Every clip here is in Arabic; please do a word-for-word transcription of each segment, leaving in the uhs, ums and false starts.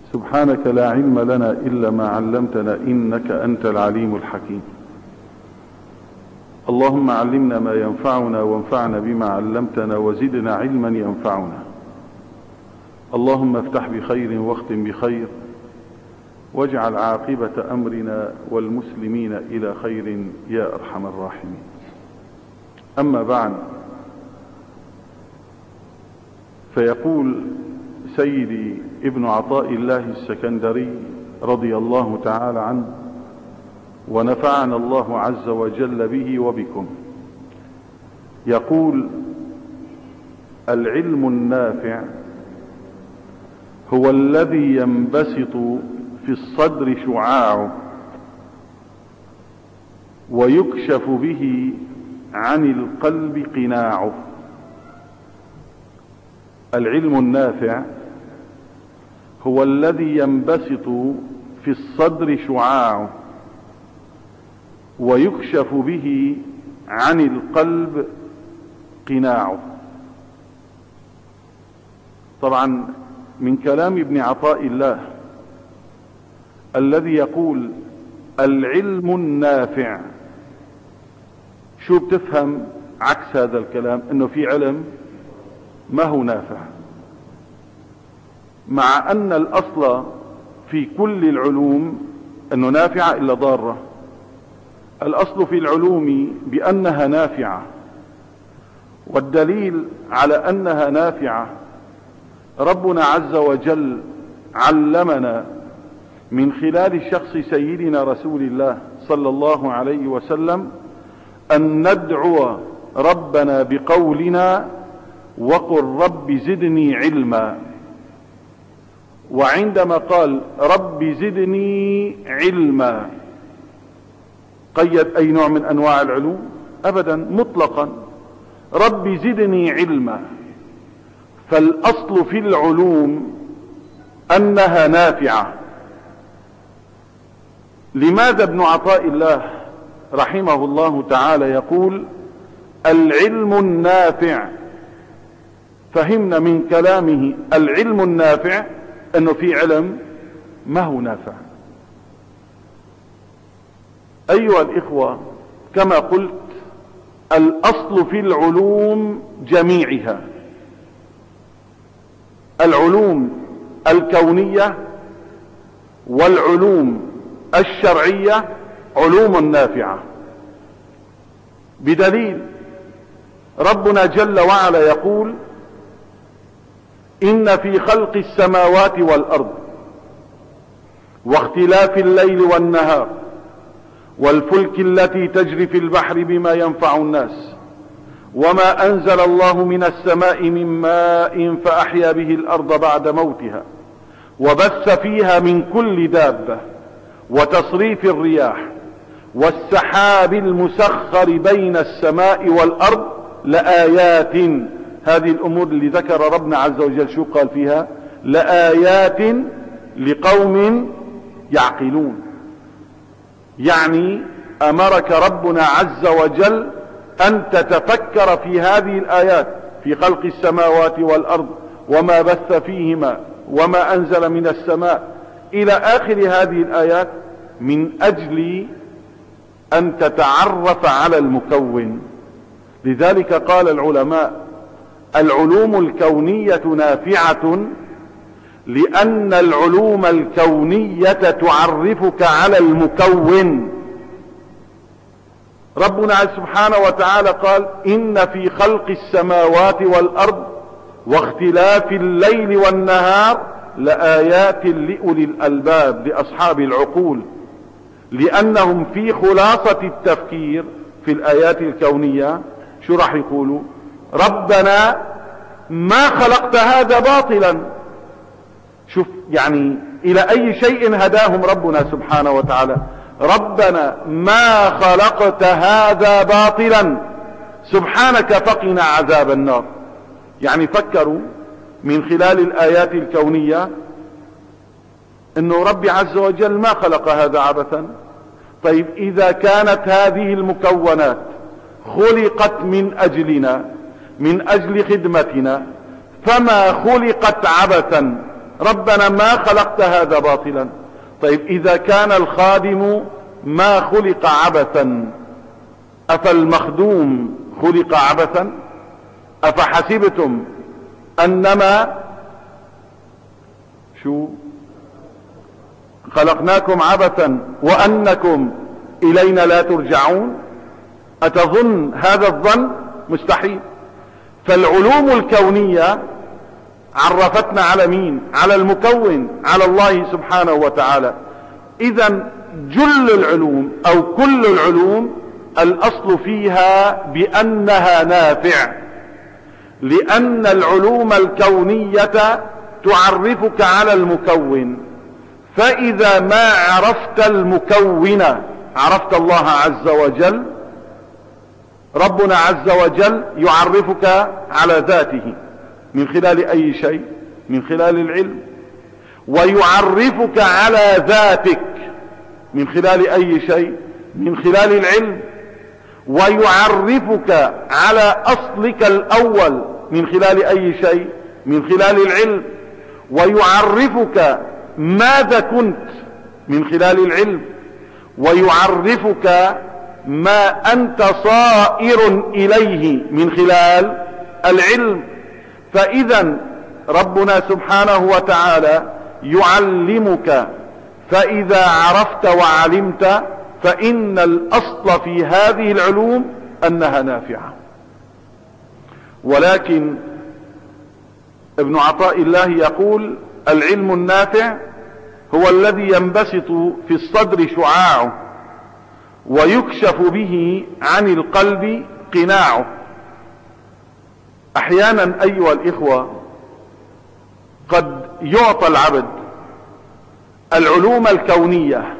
سبحانك لا علم لنا إلا ما علمتنا إنك أنت العليم الحكيم. اللهم علمنا ما ينفعنا وانفعنا بما علمتنا وزدنا علما ينفعنا. اللهم افتح بخير واختم بخير واجعل عاقبة أمرنا والمسلمين إلى خير يا أرحم الراحمين. أما بعد، فيقول سيدي ابن عطاء الله السكندري رضي الله تعالى عنه ونفعنا الله عز وجل به وبكم، يقول: العلم النافع هو الذي ينبسط في الصدر شعاعه ويكشف به عن القلب قناعه. العلم النافع هو الذي ينبسط في الصدر شعاعه ويكشف به عن القلب قناعه. طبعا من كلام ابن عطاء الله الذي يقول العلم النافع، شو بتفهم عكس هذا الكلام؟ انه في علم ما هو نافع، مع ان الاصل في كل العلوم انه نافعة الا ضارة. الاصل في العلوم بانها نافعة، والدليل على انها نافعة ربنا عز وجل علمنا من خلال شخص سيدنا رسول الله صلى الله عليه وسلم أن ندعو ربنا بقولنا وقل رب زدني علما. وعندما قال رب زدني علما قيد أي نوع من أنواع العلوم؟ أبدا، مطلقا رب زدني علما. فالأصل في العلوم أنها نافعة. لماذا ابن عطاء الله رحمه الله تعالى يقول العلم النافع؟ فهمنا من كلامه العلم النافع انه في علم ما هو نافع. ايها الاخوة، كما قلت الاصل في العلوم جميعها، العلوم الكونية والعلوم الشرعية علوم نافعة، بدليل ربنا جل وعلا يقول إن في خلق السماوات والأرض واختلاف الليل والنهار والفلك التي تجري في البحر بما ينفع الناس وما أنزل الله من السماء من ماء فأحيا به الأرض بعد موتها وبث فيها من كل دابة وتصريف الرياح والسحاب المسخر بين السماء والأرض لآيات. هذه الأمور اللي ذكر ربنا عز وجل شو قال فيها؟ لآيات لقوم يعقلون. يعني أمرك ربنا عز وجل أن تتفكر في هذه الآيات في خلق السماوات والأرض وما بث فيهما وما أنزل من السماء إلى آخر هذه الآيات، من أجل أن تتعرف على المكون. لذلك قال العلماء العلوم الكونية نافعة لأن العلوم الكونية تعرفك على المكون. ربنا سبحانه وتعالى قال إن في خلق السماوات والأرض واختلاف الليل والنهار لآيات لأولي الألباب، لأصحاب العقول، لأنهم في خلاصة التفكير في الآيات الكونية شو راح يقولوا؟ ربنا ما خلقت هذا باطلا. شوف يعني إلى أي شيء هداهم ربنا سبحانه وتعالى. ربنا ما خلقت هذا باطلا سبحانك فقنا عذاب النار. يعني فكروا من خلال الآيات الكونية انه ربي عز وجل ما خلق هذا عبثا. طيب اذا كانت هذه المكونات خلقت من اجلنا من اجل خدمتنا، فما خلقت عبثا ربنا ما خلقت هذا باطلا. طيب إذا كان الخادم ما خلق عبثا، أفالمخدوم خلق عبثا؟ أفحسبتم أنما شو خلقناكم عبثا وأنكم إلينا لا ترجعون؟ أتظن هذا الظن؟ مستحيل. فالعلوم الكونية عرفتنا على مين؟ على المكون، على الله سبحانه وتعالى. إذن جل العلوم أو كل العلوم الأصل فيها بأنها نافع، لأن العلوم الكونية تعرفك على المكون. فإذا ما عرفت المكون عرفت الله عز وجل. ربنا عز وجل يعرفك على ذاته من خلال أي شيء؟ من خلال العلم. ويعرفك على ذاتك من خلال أي شيء؟ من خلال العلم. ويعرفك على أصلك الأول من خلال أي شيء؟ من خلال العلم. ويعرفك ماذا كنت من خلال العلم. ويعرفك ما أنت صائر إليه من خلال العلم. فإذا ربنا سبحانه وتعالى يعلمك، فإذا عرفت وعلمت فإن الأصل في هذه العلوم أنها نافعة. ولكن ابن عطاء الله يقول: العلم النافع هو الذي ينبسط في الصدر شعاعه ويكشف به عن القلب قناعه. احيانا ايها الاخوة قد يعطى العبد العلوم الكونية،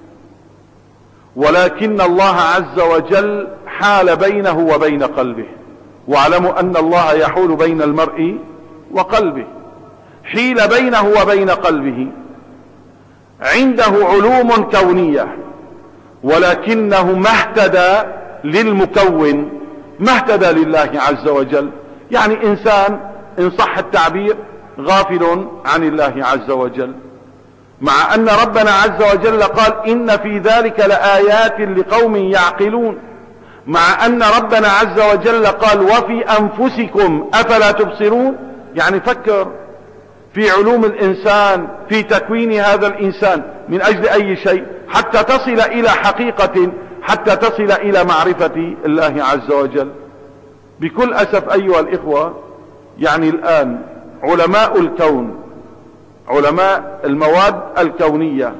ولكن الله عز وجل حال بينه وبين قلبه. واعلموا ان الله يحول بين المرء وقلبه. حيل بينه وبين قلبه، عنده علوم كونية، ولكنه ما اهتدى للمكون، ما اهتدى لله عز وجل. يعني انسان ان صح التعبير غافل عن الله عز وجل، مع ان ربنا عز وجل قال: ان في ذلك لآيات لقوم يعقلون. مع ان ربنا عز وجل قال: وفي انفسكم افلا تبصرون. يعني فكر في علوم الانسان، في تكوين هذا الانسان من اجل اي شيء؟ حتى تصل الى حقيقة، حتى تصل الى معرفة الله عز وجل. بكل اسف ايها الاخوة، يعني الان علماء الكون، علماء المواد الكونية،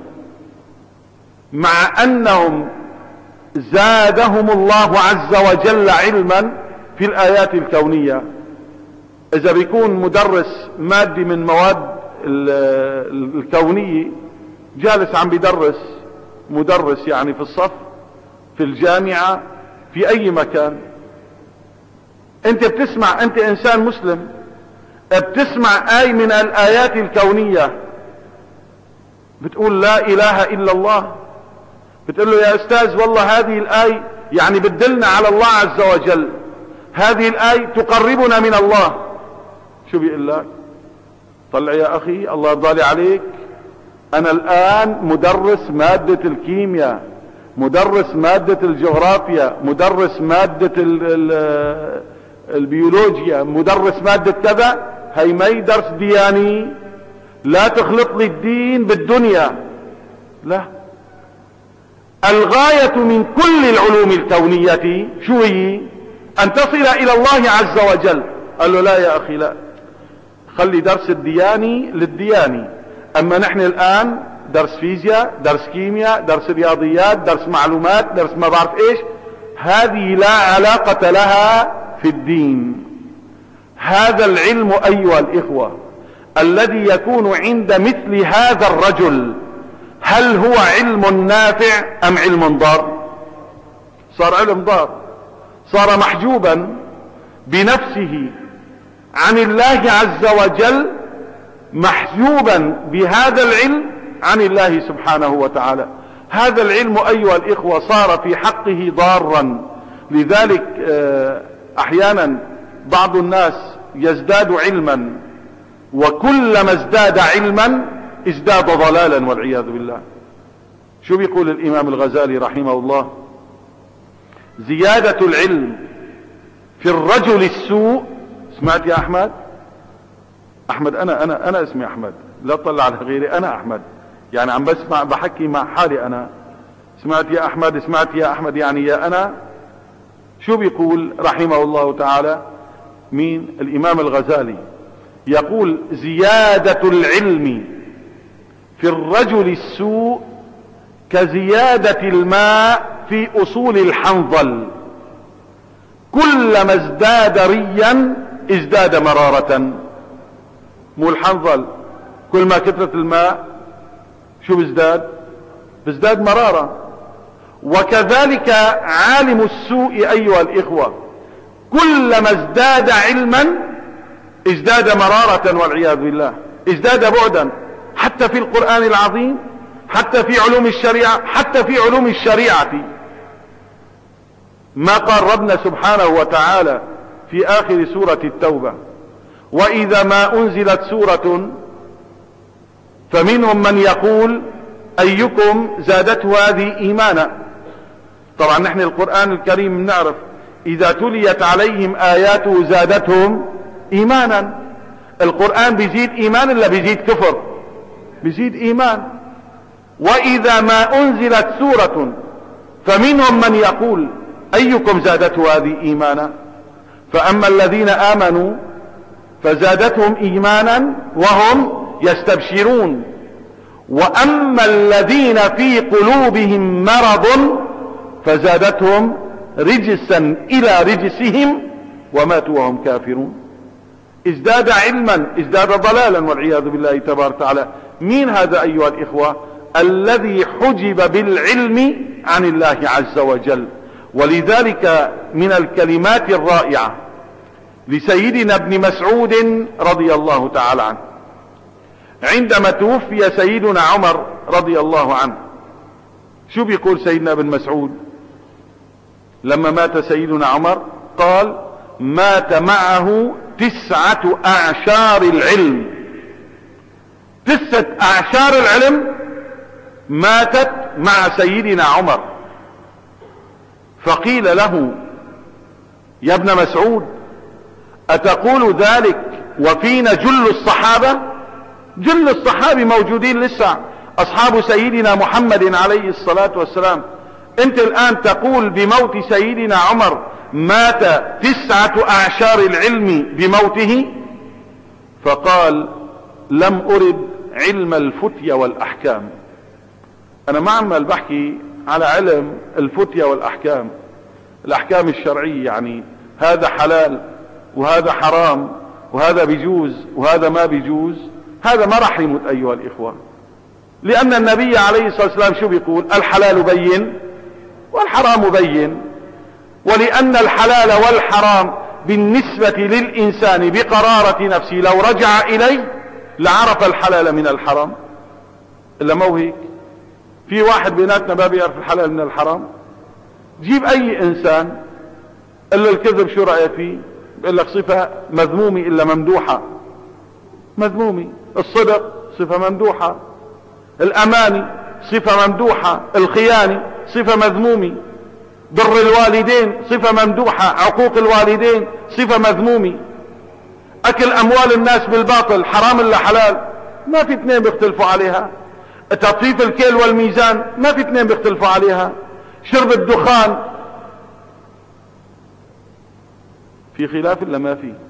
مع انهم زادهم الله عز وجل علما في الايات الكونية، اذا بيكون مدرس مادي من مواد الكونية جالس عم بيدرس، مدرس يعني في الصف، في الجامعة، في اي مكان، انت بتسمع، انت انسان مسلم بتسمع آية من الآيات الكونية بتقول لا إله إلا الله، بتقول له: يا أستاذ والله هذه الآية يعني بتدلنا على الله عز وجل، هذه الآية تقربنا من الله. شو بيقول لك؟ طلع يا أخي الله يرضى عليك، أنا الآن مدرس مادة الكيمياء، مدرس مادة الجغرافيا، مدرس مادة ال ال البيولوجيا، مدرس مادة كذا. هي ما درس دياني، لا تخلط لي الدين بالدنيا، لا. الغاية من كل العلوم الكونية شو هي؟ أن تصل إلى الله عز وجل. قال له: لا يا أخي، لا، خلي درس الدياني للدياني، أما نحن الآن درس فيزياء، درس كيمياء، درس رياضيات، درس معلومات، درس ما بعرف إيش، هذه لا علاقة لها في الدين. هذا العلم أيها الإخوة الذي يكون عند مثل هذا الرجل، هل هو علم نافع أم علم ضار؟ صار علم ضار، صار محجوبا بنفسه عن الله عز وجل، محجوبا بهذا العلم عن الله سبحانه وتعالى. هذا العلم أيها الإخوة صار في حقه ضارا. لذلك أحيانا بعض الناس يزداد علما وكلما ازداد علما ازداد ضلالا والعياذ بالله. شو بيقول الإمام الغزالي رحمه الله؟ زيادة العلم في الرجل السوء. سمعت يا أحمد؟ أحمد أنا أنا أنا اسمي أحمد، لا تطلع على غيري، أنا أحمد، يعني عم بسمع بحكي مع حالي أنا. سمعت يا أحمد؟ سمعت يا أحمد يعني يا أنا. شو بيقول رحمه الله تعالى؟ مين؟ الإمام الغزالي يقول زيادة العلم في الرجل السوء كزيادة الماء في أصول الحنظل، كلما ازداد ريا ازداد مرارة. مو الحنظل كل ما كثرت الماء شو بيزداد؟ بيزداد مرارة. وكذلك عالم السوء أيها الإخوة كلما ازداد علما ازداد مرارة والعياذ بالله، ازداد بعدا، حتى في القرآن العظيم، حتى في علوم الشريعة، حتى في علوم الشريعة. ما قال ربنا سبحانه وتعالى في آخر سورة التوبة: وإذا ما أنزلت سورة فمنهم من يقول أيكم زادته هذه إيمانا. طبعا نحن القرآن الكريم نعرف إذا تليت عليهم آياته زادتهم إيمانا. القرآن بيزيد إيمان إلا بيزيد كفر؟ بيزيد إيمان. وإذا ما أنزلت سورة فمنهم من يقول أيكم زادته هذه إيمانا. فأما الذين آمنوا فزادتهم إيمانا وهم يستبشرون، وأما الذين في قلوبهم مرض فزادتهم رجسا إلى رجسهم وماتوا وهم كافرون. ازداد علما ازداد ضلالا والعياذ بالله تبارك وتعالى. مين هذا أيها الإخوة؟ الذي حجب بالعلم عن الله عز وجل. ولذلك من الكلمات الرائعة لسيدنا ابن مسعود رضي الله تعالى عنه عندما توفي سيدنا عمر رضي الله عنه. شو بيقول سيدنا ابن مسعود لما مات سيدنا عمر؟ قال: مات معه تسعة أعشار العلم. تسعة أعشار العلم ماتت مع سيدنا عمر. فقيل له: يا ابن مسعود أتقول ذلك وفينا جل الصحابة؟ جل الصحابة موجودين لسه، أصحاب سيدنا محمد عليه الصلاة والسلام. أنت الآن تقول بموت سيدنا عمر مات تسعة أعشار العلم بموته؟ فقال: لم أرد علم الفتية والأحكام. أنا ما عمال بحكي على علم الفتية والأحكام، الأحكام الشرعية، يعني هذا حلال وهذا حرام وهذا بيجوز وهذا ما بيجوز. هذا ما راح يموت أيها الإخوة، لأن النبي عليه الصلاة والسلام شو بيقول؟ الحلال بين والحرام بين. ولأن الحلال والحرام بالنسبة للإنسان بقرارة نفسه لو رجع إليه لعرف الحلال من الحرام. إلا مو هيك؟ في واحد بيناتنا ما بيعرف الحلال من الحرام. جيب أي إنسان قال له الكذب شو رأيك فيه؟ بيقول لك صفة مذمومة إلا ممدوحة. مذمومة. الصدق صفة ممدوحة. الأماني صفة ممدوحة. الخيانة صفة مذمومة. بر الوالدين صفة ممدوحة. عقوق الوالدين صفة مذمومة. أكل أموال الناس بالباطل حرام إلا حلال؟ ما في اثنين بيختلفوا عليها. تطفيف الكيل والميزان ما في اثنين بيختلفوا عليها. شرب الدخان في خلاف إلا ما في؟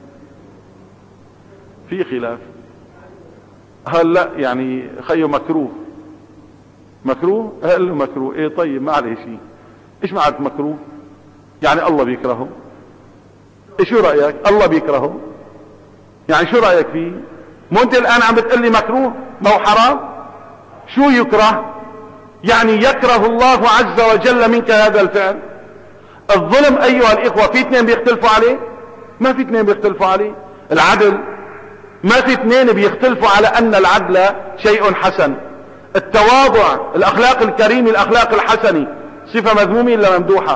في خلاف. هل لا يعني خيو مكروه؟ مكروه؟ قال له مكروه. ايه طيب ما عليه شيء. ايش معنى مكروه؟ يعني الله بيكرهه. ايش شو رأيك؟ الله بيكرهه يعني شو رأيك فيه؟ مو انت الان عم بتقول لي مكروه؟ ما هو حرام. شو يكره؟ يعني يكره الله عز وجل منك هذا الفعل. الظلم ايها الاخوة في اثنين بيختلفوا عليه؟ ما في اثنين بيختلفوا عليه. العدل ما في اثنين بيختلفوا على ان العدل شيء حسن. التواضع، الاخلاق الكريمة، الاخلاق الحسنة صفة مذمومة الا ممدوحة.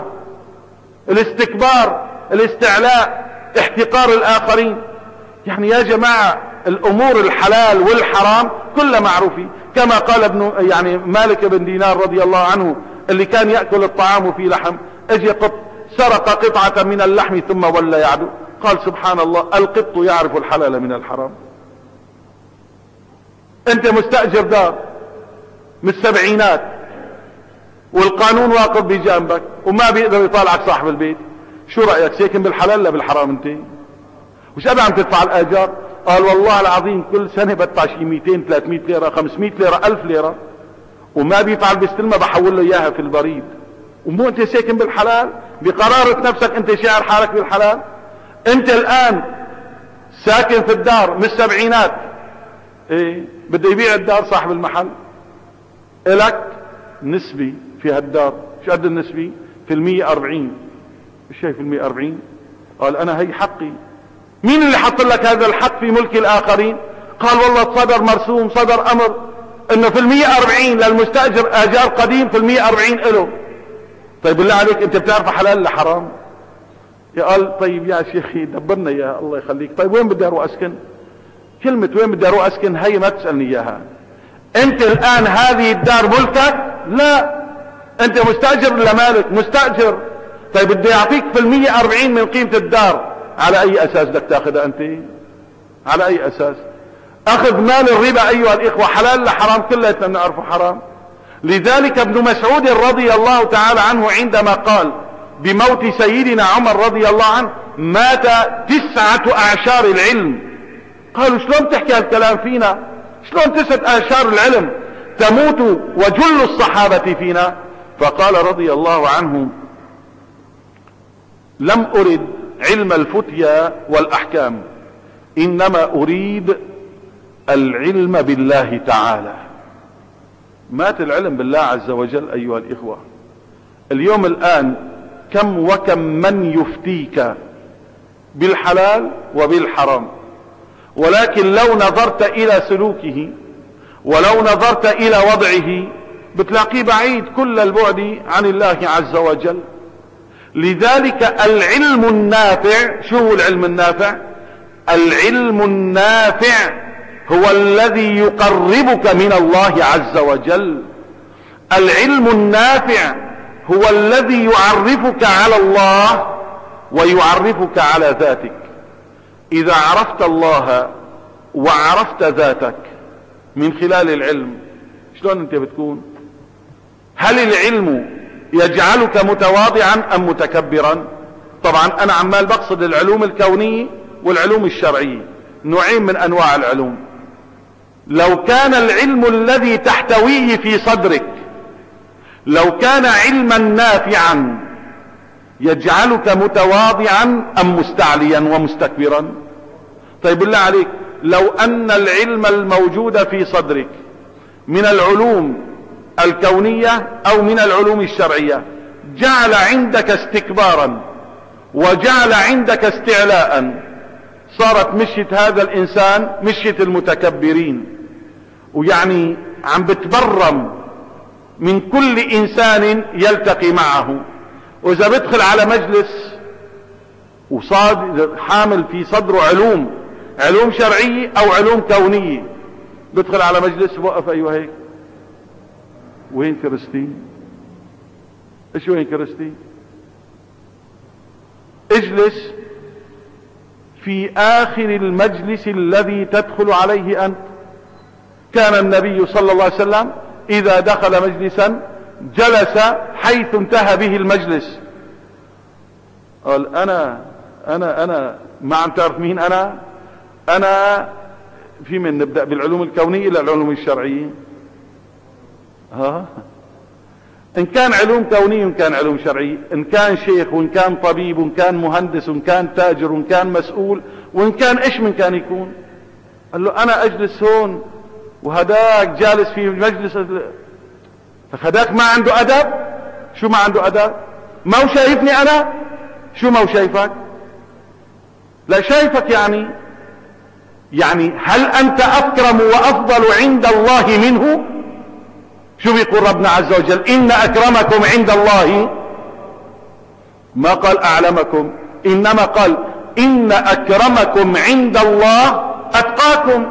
الاستكبار، الاستعلاء، احتقار الاخرين. يعني يا جماعة الامور الحلال والحرام كلها معروفة. كما قال ابن يعني مالك بن دينار رضي الله عنه اللي كان يأكل الطعام وفيه لحم، اجي قط سرق قطعة من اللحم ثم ولى يعدو، قال سبحان الله القط يعرف الحلال من الحرام. انت مستأجر دار من السبعينات والقانون واقف بجانبك وما بيقدر يطالعك صاحب البيت، شو رأيك ساكن بالحلال لا بالحرام انت؟ وش قد عم تدفع الاجار؟ قال والله العظيم كل سنة بدفع شي مئتين ثلاثمئة ليرة خمسمئة ليرة ألف ليرة، وما بيفعل بيستلمها بحول له اياها في البريد. ومو انت ساكن بالحلال بقرارة نفسك؟ انت شاعر حالك بالحلال؟ انت الان ساكن في الدار من السبعينات، ايه بده يبيع الدار صاحب المحل، الك نسبي في هالدار. شو قد النسبي؟ في المية اربعين. ايش هي في المية اربعين؟ قال انا هي حقي. مين اللي حط لك هذا الحق في ملك الاخرين؟ قال والله صدر مرسوم، صدر امر انه في المية اربعين للمستأجر اجار قديم، في المية اربعين له. طيب بالله عليك انت بتعرف حلال ولا حرام؟ يا قال طيب يا شيخي دبرنا يا الله يخليك. طيب وين بدي اروح اسكن؟ كلمة وين بدي اروح اسكن هي ما تسألني اياها. انت الان هذه الدار ملكك؟ لا، انت مستأجر ولا مالك؟ مستأجر. طيب بدي يعطيك في المية اربعين من قيمة الدار، على اي اساس بدك تاخذها انت؟ على اي اساس؟ اخذ مال الربا ايها الاخوة حلال ولا حرام؟ كلنا نعرفه حرام. لذلك ابن مسعود رضي الله تعالى عنه عندما قال بموت سيدنا عمر رضي الله عنه مات تسعة اعشار العلم، قالوا شلون تحكي هالكلام فينا؟ شلون تسعة اعشار العلم تموت وجل الصحابة فينا؟ فقال رضي الله عنه لم ارد علم الفتيا والاحكام، انما اريد العلم بالله تعالى. مات العلم بالله عز وجل ايها الاخوة. اليوم الان كم وكم من يفتيك بالحلال وبالحرام، ولكن لو نظرت الى سلوكه ولو نظرت الى وضعه بتلاقيه بعيد كل البعد عن الله عز وجل. لذلك العلم النافع، شو هو العلم النافع؟ العلم النافع هو الذي يقربك من الله عز وجل. العلم النافع هو الذي يعرفك على الله ويعرفك على ذاتك. اذا عرفت الله وعرفت ذاتك من خلال العلم شلون انت بتكون؟ هل العلم يجعلك متواضعا ام متكبرا؟ طبعا انا عمال بقصد العلوم الكونية والعلوم الشرعية، نوعين من انواع العلوم. لو كان العلم الذي تحتويه في صدرك لو كان علما نافعا يجعلك متواضعا ام مستعليا ومستكبرا؟ طيب بالله عليك لو ان العلم الموجود في صدرك من العلوم الكونية او من العلوم الشرعية جعل عندك استكبارا وجعل عندك استعلاء، صارت مشية هذا الانسان مشية المتكبرين، ويعني عم بتبرم من كل انسان يلتقي معه. واذا بدخل على مجلس وصاد حامل في صدره علوم علوم شرعية او علوم كونية، بدخل على مجلس وقف ايوه هيك، وين كرستي؟ ايش وين كرستي؟ اجلس في اخر المجلس الذي تدخل عليه انت. كان النبي صلى الله عليه وسلم اذا دخل مجلسا جلس حيث انتهى به المجلس. قال انا انا انا ما عم تعرف مين انا؟ انا في من نبدأ بالعلوم الكونية الى العلوم الشرعية. ها ان كان علوم كونية وان كان علوم شرعية، ان كان شيخ وان كان طبيب وان كان مهندس وان كان تاجر وان كان مسؤول وان كان ايش من كان يكون. قال له انا اجلس هون وهداك جالس في مجلس، فهداك ما عنده ادب. شو ما عنده ادب؟ ما هو شايفني انا؟ شو ما هو شايفك؟ لا شايفك. يعني يعني هل انت اكرم وافضل عند الله منه؟ شو بيقول ربنا عز وجل؟ ان اكرمكم عند الله، ما قال اعلمكم، انما قال ان اكرمكم عند الله أتقاكم.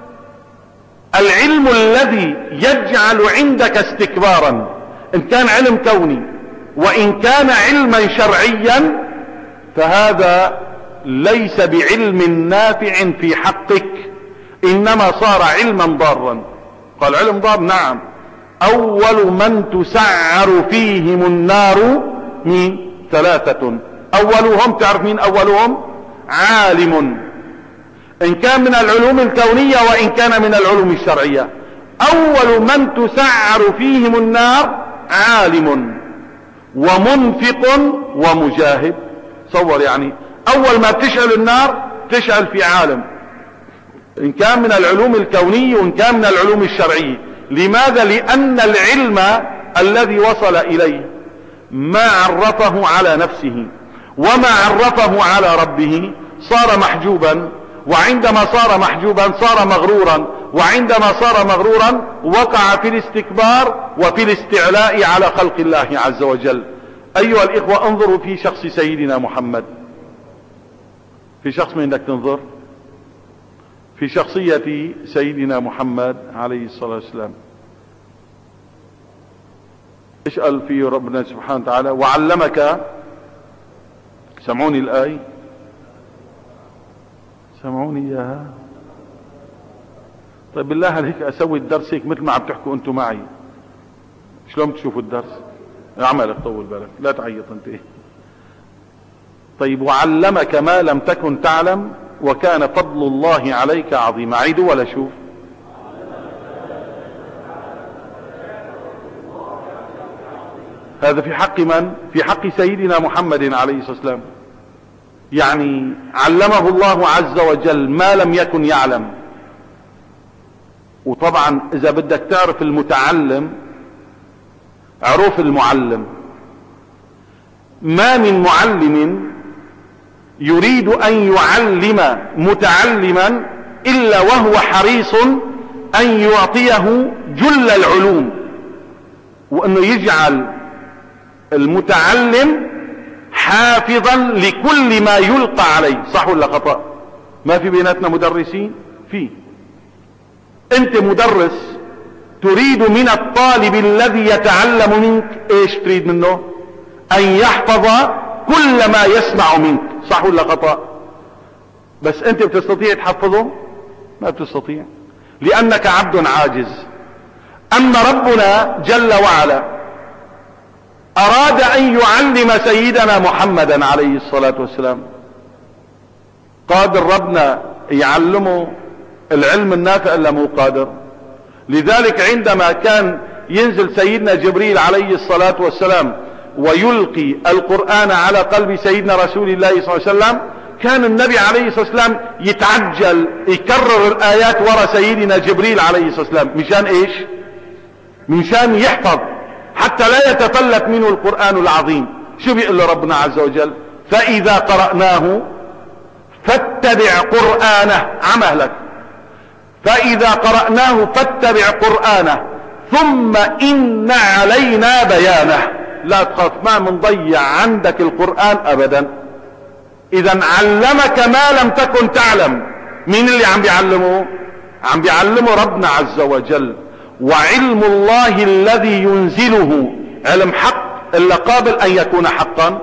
العلم الذي يجعل عندك استكبارا، إن كان علم كوني وإن كان علما شرعيا، فهذا ليس بعلم نافع في حقك، إنما صار علما ضارا. قال علم ضار، نعم. أول من تسعر فيهم النار مين؟ ثلاثة. أولهم، تعرف مين أولهم؟ عالم، إن كان من العلوم الكونية وإن كان من العلوم الشرعية. أول من تسعر فيهم النار عالم ومنفق ومجاهد. صور يعني أول ما تشعل النار تشعل في عالم، إن كان من العلوم الكونية وإن كان من العلوم الشرعية. لماذا؟ لأن العلم الذي وصل إليه ما عرفه على نفسه وما عرفه على ربه صار محجوبا، وعندما صار محجوبا صار مغرورا، وعندما صار مغرورا وقع في الاستكبار وفي الاستعلاء على خلق الله عز وجل. أيها الإخوة، انظروا في شخص سيدنا محمد. في شخص من انك تنظر في شخصية سيدنا محمد عليه الصلاة والسلام. اسأل في ربنا سبحانه وتعالى: وعلمك، سمعوني الآية، سمعوني إياها. طيب بالله عليك أسوي الدرس هيك مثل ما عم تحكوا أنتم معي، شلون بتشوفوا الدرس؟ اعملك طول بالك، لا تعيط أنت. إيه طيب، وعلمك ما لم تكن تعلم وكان فضل الله عليك عظيما. عيدوا ولا شوف؟ هذا في حق من؟ في حق سيدنا محمد عليه الصلاة والسلام. يعني علمه الله عز وجل ما لم يكن يعلم. وطبعا اذا بدك تعرف المتعلم عرف المعلم. ما من معلم يريد ان يعلم متعلما الا وهو حريص ان يعطيه جل العلوم، وانه يجعل المتعلم حافظا لكل ما يلقى عليه. صح ولا خطأ؟ ما في بيناتنا مدرسين؟ في. انت مدرس تريد من الطالب الذي يتعلم منك ايش تريد منه؟ ان يحفظ كل ما يسمع منك. صح ولا خطأ؟ بس انت بتستطيع تحفظه؟ ما بتستطيع، لانك عبد عاجز. اما ربنا جل وعلا اراد ان يعلم سيدنا محمدا عليه الصلاة والسلام، قادر ربنا يعلمه العلم النافع الا مو قادر. لذلك عندما كان ينزل سيدنا جبريل عليه الصلاة والسلام ويلقي القرآن على قلب سيدنا رسول الله صلى الله عليه وسلم، كان النبي عليه الصلاة والسلام يتعجل يكرر الآيات وراء سيدنا جبريل عليه الصلاة والسلام. مشان ايش؟ مشان يحفظ حتى لا يتفلت منه القرآن العظيم. شو بيقول له ربنا عز وجل؟ فإذا قرأناه فاتبع قرآنه. عمهلك فإذا قرأناه فاتبع قرآنه ثم إن علينا بيانه. لا تخاف، ما منضيع عندك القرآن أبدا. إذا علمك ما لم تكن تعلم. مين اللي عم بيعلمه؟ عم بيعلمه ربنا عز وجل. وعلم الله الذي ينزله علم حق إلا قابل أن يكون حقا.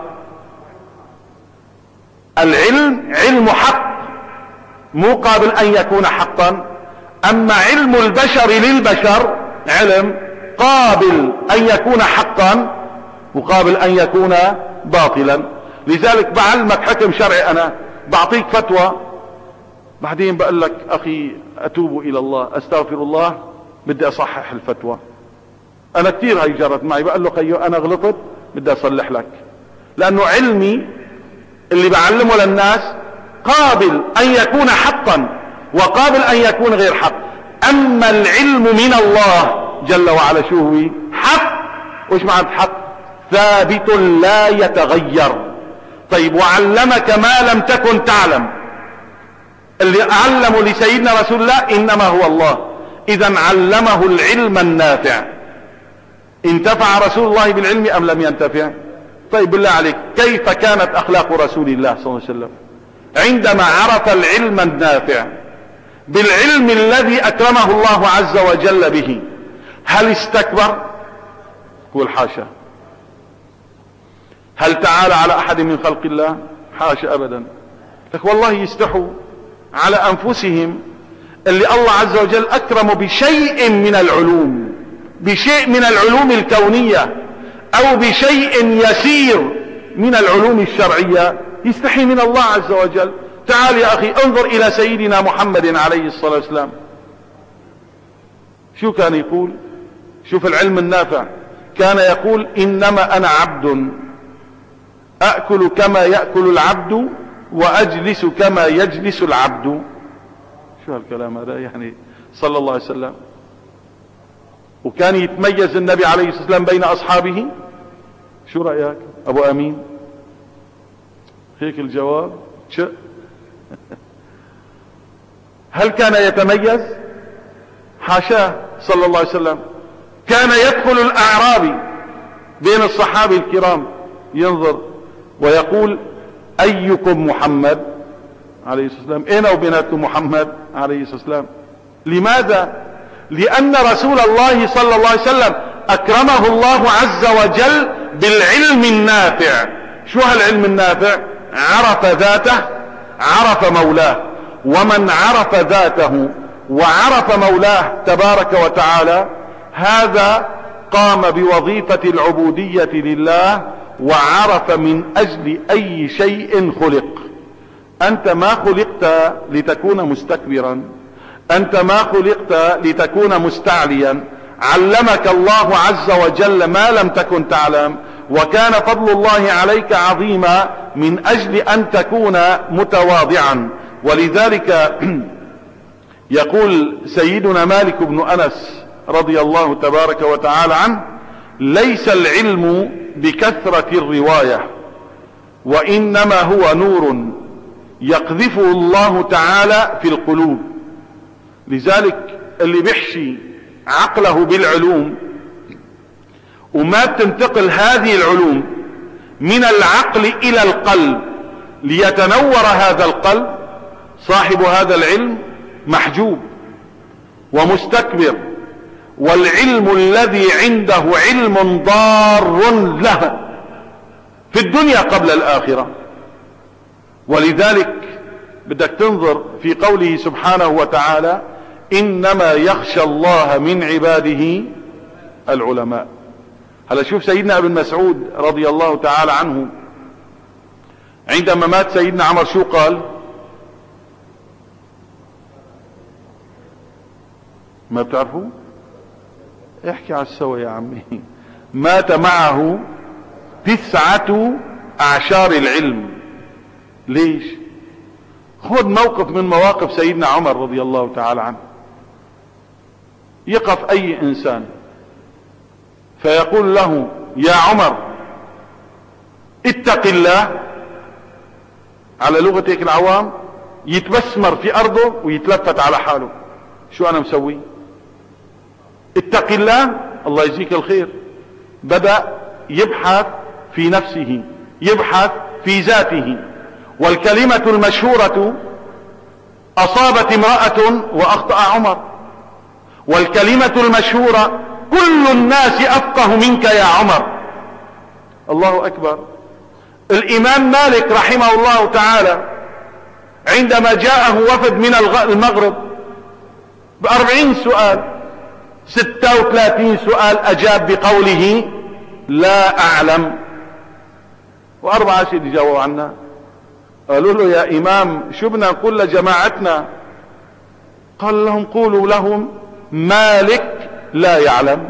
العلم علم حق مو قابل أن يكون حقا. أما علم البشر للبشر علم قابل أن يكون حقا وقابل أن يكون باطلا. لذلك بعلمك حكم شرعي، أنا بعطيك فتوى بعدين بقول لك أخي أتوب إلى الله أستغفر الله بدي أصحح الفتوى. أنا كثير هاي جرت معي، بقول له خيو أنا غلطت بدي أصلح لك، لأنه علمي اللي بعلمه للناس قابل أن يكون حقا وقابل أن يكون غير حق. أما العلم من الله جل وعلا شو هو؟ حق. وش معنى حق؟ ثابت لا يتغير. طيب، وعلمك ما لم تكن تعلم. اللي علمه لسيدنا رسول الله إنما هو الله. إذا علمه العلم النافع. انتفع رسول الله بالعلم أم لم ينتفع؟ طيب بالله عليك، كيف كانت أخلاق رسول الله صلى الله عليه وسلم عندما عرف العلم النافع؟ بالعلم الذي أكرمه الله عز وجل به، هل استكبر؟ قول حاشا. هل تعالى على أحد من خلق الله؟ حاشا أبدا. لك والله يستحوا على أنفسهم اللي الله عز وجل أكرم بشيء من العلوم، بشيء من العلوم الكونية أو بشيء يسير من العلوم الشرعية، يستحي من الله عز وجل. تعال يا أخي انظر إلى سيدنا محمد عليه الصلاة والسلام، شو كان يقول؟ شوف العلم النافع، كان يقول إنما أنا عبد أأكل كما يأكل العبد وأجلس كما يجلس العبد. شو هالكلام هذا يعني صلى الله عليه وسلم؟ وكان يتميز النبي عليه الصلاة والسلام بين أصحابه. شو رأيك أبو أمين؟ هيك الجواب شو؟ هل كان يتميز؟ حاشاه صلى الله عليه وسلم. كان يدخل الأعرابي بين الصحابة الكرام ينظر ويقول أيكم محمد عليه الصلاة والسلام؟ أين وبيناتكم محمد عليه الصلاة والسلام؟ لماذا؟ لأن رسول الله صلى الله عليه وسلم أكرمه الله عز وجل بالعلم النافع. شو هالعلم النافع؟ عرف ذاته، عرف مولاه، ومن عرف ذاته وعرف مولاه تبارك وتعالى هذا قام بوظيفة العبودية لله، وعرف من أجل أي شيء خلق. أنت ما خلقت لتكون مستكبرا، أنت ما خلقت لتكون مستعليا، علمك الله عز وجل ما لم تكن تعلم، وكان فضل الله عليك عظيما من أجل أن تكون متواضعا. ولذلك يقول سيدنا مالك بن أنس رضي الله تبارك وتعالى عنه: ليس العلم بكثرة الرواية، وإنما هو نور يقذفه الله تعالى في القلوب. لذلك اللي بيحشي عقله بالعلوم وما بتنتقل هذه العلوم من العقل إلى القلب ليتنور هذا القلب، صاحب هذا العلم محجوب ومستكبر، والعلم الذي عنده علم ضار له في الدنيا قبل الآخرة. ولذلك بدك تنظر في قوله سبحانه وتعالى: إنما يخشى الله من عباده العلماء. هلا شوف سيدنا ابن مسعود رضي الله تعالى عنه عندما مات سيدنا عمر شو قال؟ ما بتعرفوا؟ احكي على السوا يا عمي. مات معه تسعة أعشار العلم. ليش؟ خذ موقف من مواقف سيدنا عمر رضي الله تعالى عنه. يقف أي إنسان فيقول له: يا عمر اتق الله، على لغة هيك العوام يتبسمر في أرضه ويتلفت على حاله: شو أنا مسوي؟ اتق الله، الله يجزيك الخير. بدأ يبحث في نفسه، يبحث في ذاته. والكلمة المشهورة: أصابت امرأة وأخطأ عمر. والكلمة المشهورة: كل الناس أفقه منك يا عمر. الله أكبر. الإمام مالك رحمه الله تعالى عندما جاءه وفد من المغرب بأربعين سؤال، ستة وثلاثين سؤال أجاب بقوله لا أعلم، وأربعة شيء جاوبوا عنا. قالوا له: يا إمام شو بدنا نقول لجماعتنا؟ قال لهم: قولوا لهم مالك لا يعلم.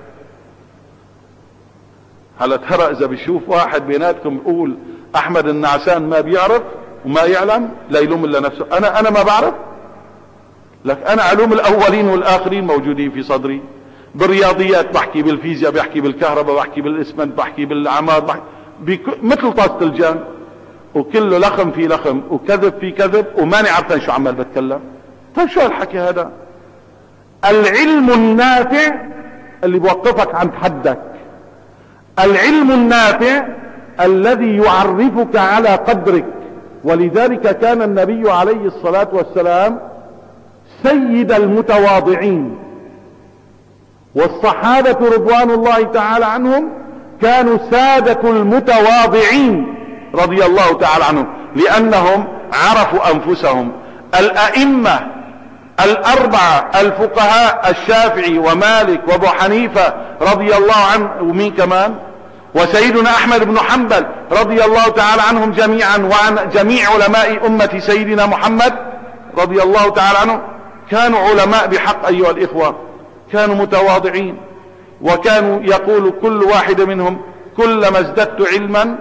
هلا ترى إذا بيشوف واحد بيناتكم يقول أحمد النعسان ما بيعرف وما يعلم لا يلوم إلا نفسه. أنا أنا ما بعرف لك، أنا علوم الأولين والآخرين موجودين في صدري. بالرياضيات بحكي، بالفيزياء بحكي، بالكهرباء بحكي، بالإسمنت بحكي، بالعمار بحكي، بك... مثل طاسة الجان، وكله لخم في لخم وكذب في كذب وماني عارفين شو عمال بتكلم. طيب شو هالحكي هذا؟ العلم النافع اللي بوقفك عند حدك، العلم النافع الذي يعرفك على قدرك. ولذلك كان النبي عليه الصلاة والسلام سيد المتواضعين. والصحابة رضوان الله تعالى عنهم كانوا سادة المتواضعين رضي الله تعالى عنهم، لأنهم عرفوا أنفسهم. الأئمة الأربعة الفقهاء الشافعي ومالك وابو حنيفة رضي الله عنه، ومين كمان، وسيدنا أحمد بن حنبل رضي الله تعالى عنهم جميعا، وعن جميع علماء أمة سيدنا محمد رضي الله تعالى عنهم، كانوا علماء بحق أيها الإخوة، كانوا متواضعين. وكانوا يقول كل واحد منهم: كلما ازددت علما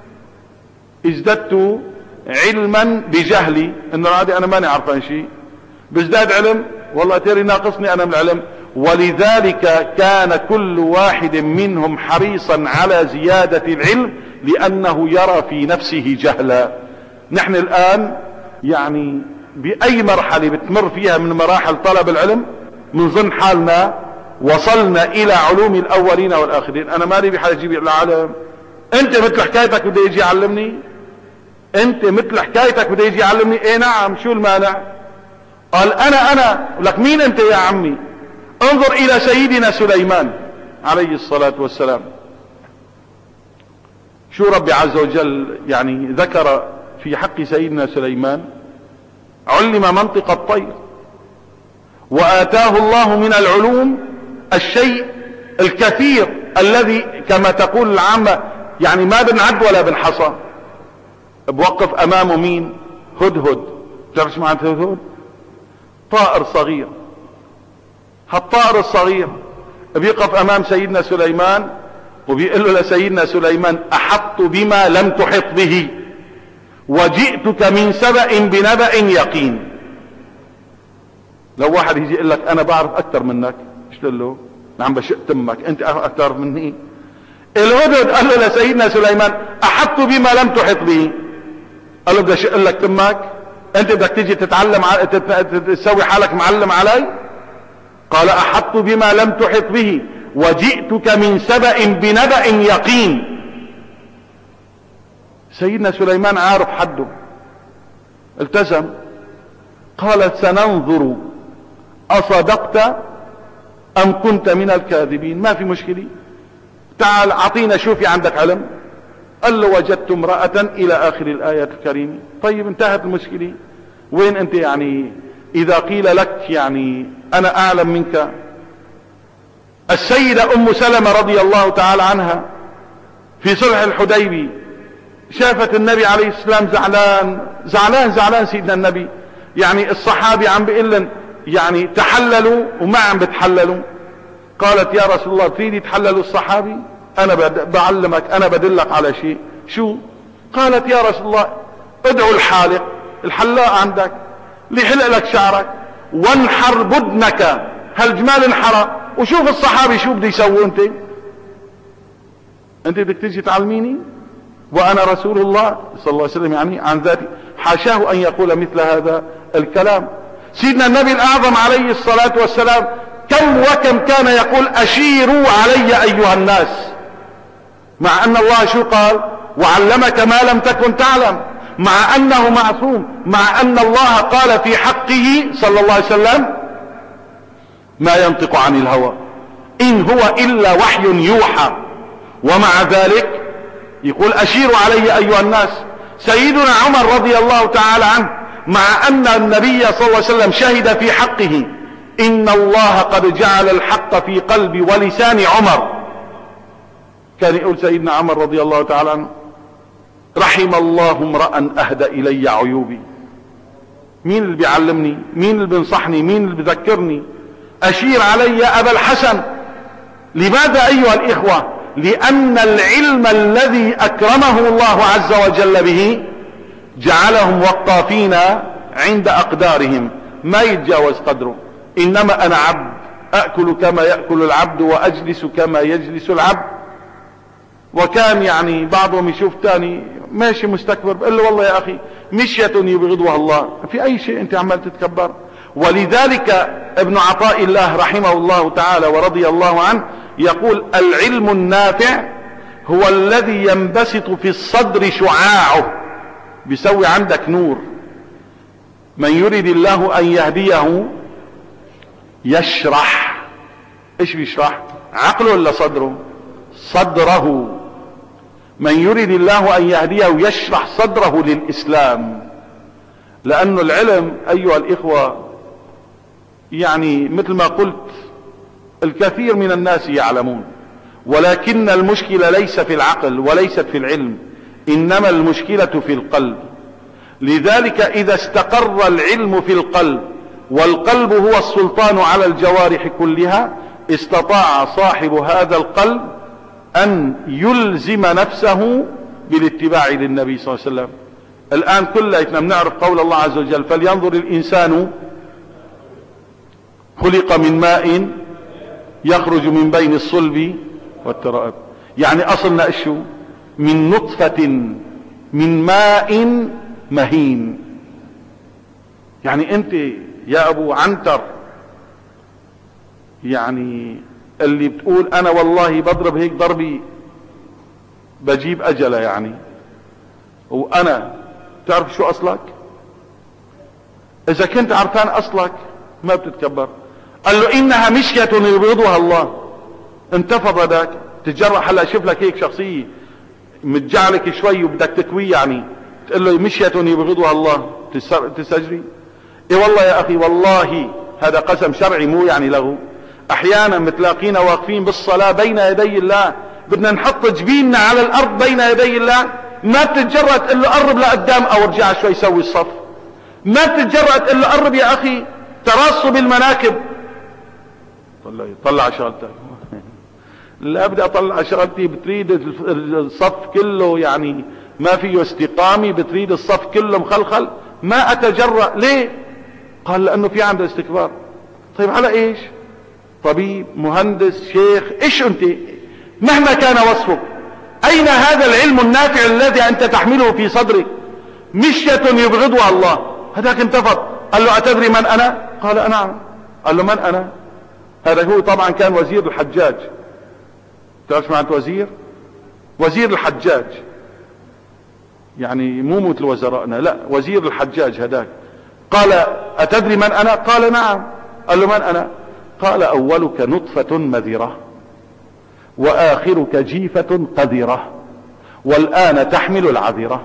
ازددت علما بجهلي. إن عادي أنا ماني عارفان شيء، بزداد علم والله تري ناقصني أنا من العلم. ولذلك كان كل واحد منهم حريصا على زيادة العلم، لأنه يرى في نفسه جهلا. نحن الآن يعني بأي مرحلة بتمر فيها من مراحل طلب العلم منظن حالنا وصلنا إلى علوم الأولين والآخرين. أنا مالي بحاجة أجيب العالم، أنت مثل حكايتك بده يجي يعلمني، أنت مثل حكايتك بده يجي يعلمني. إيه نعم، شو المانع؟ قال أنا أنا لك مين أنت يا عمي؟ انظر إلى سيدنا سليمان عليه الصلاة والسلام. شو ربي عز وجل يعني ذكر في حق سيدنا سليمان؟ علم منطق الطير، وآتاه الله من العلوم الشيء الكثير الذي كما تقول العامة يعني ما بنعد ولا بنحصى. بوقف أمامه مين؟ هدهد. تعرف شو معنى هدهد؟ طائر صغير. هالطائر الصغير بيقف أمام سيدنا سليمان وبيقول له لسيدنا سليمان: أحطت بما لم تحط به وجئتك من سبأ بنبأ يقين. لو واحد يجي يقول لك أنا بعرف أكثر منك، ايش تقول له؟ نعم بشق تمك، أنت أكثر مني. الهدهد قال له لسيدنا سليمان: أحطت بما لم تحط به. قال له بدي أشق لك تمك؟ أنت بدك تيجي تتعلم ع... تسوي حالك معلم علي؟ قال: أحطت بما لم تحط به وجئتك من سبأ بنبأ يقين. سيدنا سليمان عارف حده، التزم. قال: سننظر أصدقت أم كنت من الكاذبين. ما في مشكلة، تعال أعطينا شوفي عندك علم. قال له: وجدت امرأة إلى آخر الآيات الكريمة. طيب انتهت المشكلة. وين أنت يعني إذا قيل لك يعني أنا أعلم منك؟ السيدة أم سلمة رضي الله تعالى عنها في صلح الحديبي شافت النبي عليه السلام زعلان زعلان زعلان سيدنا النبي، يعني الصحابي عم بيقول يعني تحللوا وما عم بتحللوا. قالت: يا رسول الله تريدي تحللوا الصحابي؟ أنا بعلمك، أنا بدلك على شيء. شو؟ قالت: يا رسول الله ادعو الحالق، الحلاق عندك اللي يحلق لك شعرك، وانحر بدنك، هالجمال انحرق، وشوف الصحابي شو بده يسووا. انت انت بدك تيجي تعلميني وانا رسول الله صلى الله عليه وسلم يعني عن ذاتي؟ حاشاه ان يقول مثل هذا الكلام. سيدنا النبي الاعظم عليه الصلاة والسلام كم وكم كان يقول: اشيروا علي ايها الناس، مع ان الله شو قال؟ وعلمك ما لم تكن تعلم، مع انه معصوم، مع ان الله قال في حقه صلى الله عليه وسلم: ما ينطق عن الهوى ان هو الا وحي يوحى. ومع ذلك يقول: اشيروا علي ايها الناس. سيدنا عمر رضي الله تعالى عنه مع ان النبي صلى الله عليه وسلم شهد في حقه: ان الله قد جعل الحق في قلب ولسان عمر، كان يقول سيدنا عمر رضي الله تعالى عنه: رحم الله امرأ اهدى الي عيوبي. مين اللي بيعلمني؟ مين اللي بينصحني؟ مين اللي بذكرني؟ اشير علي ابا الحسن. لماذا ايها الاخوة؟ لان العلم الذي اكرمه الله عز وجل به جعلهم وقافين عند اقدارهم، ما يتجاوز قدره. انما انا عبد، اكل كما يأكل العبد واجلس كما يجلس العبد. وكان يعني بعضهم يشوف تاني ماشي مستكبر، بقول له: والله يا اخي مشية يبغضها الله، في اي شيء انت عمال تتكبر. ولذلك ابن عطاء الله رحمه الله تعالى ورضي الله عنه يقول: العلم النافع هو الذي ينبسط في الصدر شعاعه، بيسوي عندك نور. من يريد الله ان يهديه يشرح. ايش بيشرح؟ عقله ولا صدره؟ صدره. من يريد الله ان يهديه يشرح صدره للاسلام. لانه العلم ايها الاخوة يعني مثل ما قلت الكثير من الناس يعلمون، ولكن المشكلة ليس في العقل وليست في العلم، انما المشكلة في القلب. لذلك اذا استقر العلم في القلب، والقلب هو السلطان على الجوارح كلها، استطاع صاحب هذا القلب ان يلزم نفسه بالاتباع للنبي صلى الله عليه وسلم. الان كلنا بنعرف قول الله عز وجل: فلينظر الانسان خلق من ماء يخرج من بين الصلب والترائب. يعني اصلنا ايشو؟ من نطفة من ماء مهين. يعني انت يا ابو عنتر يعني اللي بتقول انا والله بضرب هيك ضربي بجيب اجله، يعني وانا تعرف شو اصلك؟ اذا كنت عرفان اصلك ما بتتكبر. قال له انها مشية يبغضها الله. انتفض ذاك تجرح. هلا شوف لك هيك شخصية متجعلك شوي وبدك تكويه، يعني تقول له مشية يبغضها الله تسجري؟ اي والله يا اخي، والله هذا قسم شرعي مو يعني له. احيانا متلاقينا واقفين بالصلاة بين يدي الله، بدنا نحط جبيننا على الارض بين يدي الله، ما بتتجرأ تقول له قرب لقدام او ارجع شوي سوي الصف. ما بتتجرأ تقول له قرب يا اخي تراصوا بالمناكب. طلع طلع شغلتك. لا بدي اطلع شغلتي، بتريد الصف كله يعني ما فيه استقامة، بتريد الصف كله مخلخل، ما اتجرأ. ليه؟ قال لانه في عنده استكبار. طيب على ايش؟ طبيب، مهندس، شيخ، ايش انت مهما كان وصفك؟ اين هذا العلم النافع الذي انت تحمله في صدرك؟ مشية يبغضها الله. هذاك انتفض. قال له اتدري من انا؟ قال نعم. قال له من انا؟ هذا هو طبعا كان وزير الحجاج. تعرف معنى وزير؟ وزير الحجاج، يعني مو مثل وزرائنا، لا وزير الحجاج هذاك. قال اتدري من انا؟ قال نعم. قال له من انا؟ قال اولك نطفة مذرة، واخرك جيفة قذرة، والان تحمل العذرة.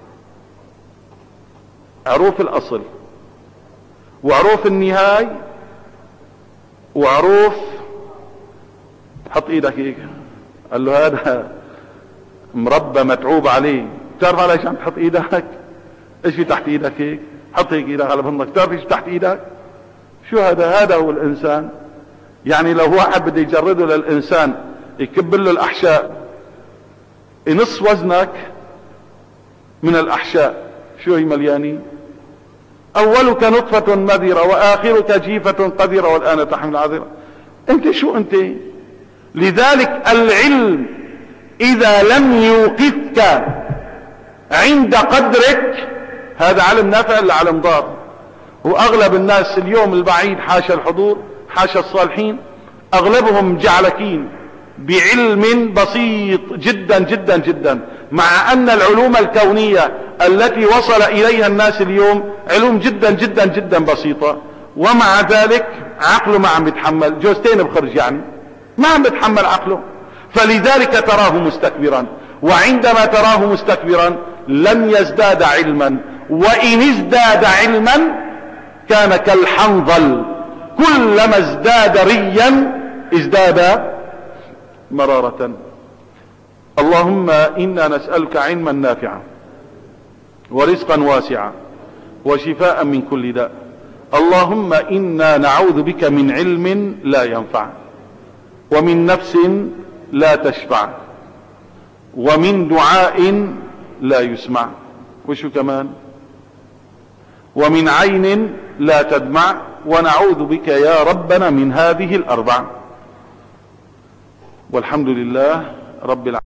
عروف الاصل وعروف النهاية وعروف. حط ايدك هيك. قال له هذا مربى متعوب عليه. بتعرف على ايش عم تحط ايدك؟ ايش في تحت ايدك هيك؟ حط هيك ايدك على بطنك. بتعرف ايش تحت ايدك؟ شو هذا؟ هذا هو الانسان. يعني لو واحد بده يجرده للانسان يكب له الاحشاء، نص وزنك من الاحشاء شو هي مليانين؟ اولك نطفة مذرة واخرك جيفة قذرة والان تحمل العذرة. انت شو انت؟ لذلك العلم اذا لم يوقفك عند قدرك هذا علم نافع ولا علم ضار؟ واغلب الناس اليوم البعيد حاشا الحضور حاشا الصالحين اغلبهم جعلكين بعلم بسيط جدا جدا جدا، مع ان العلوم الكونية التي وصل اليها الناس اليوم علوم جدا جدا جدا بسيطة، ومع ذلك عقله ما عم يتحمل. جوزتين بخرج يعني ما عم يتحمل عقله. فلذلك تراه مستكبرا، وعندما تراه مستكبرا لن يزداد علما، وان ازداد علما كان كالحنظل كلما ازداد ريا ازداد مرارة. اللهم انا نسألك علما نافعا ورزقا واسعا وشفاء من كل داء. اللهم انا نعوذ بك من علم لا ينفع، ومن نفس لا تشفع، ومن دعاء لا يسمع، وشو كمان؟ ومن عين لا تدمع، ونعوذ بك يا ربنا من هذه الاربع. والحمد لله رب العالمين.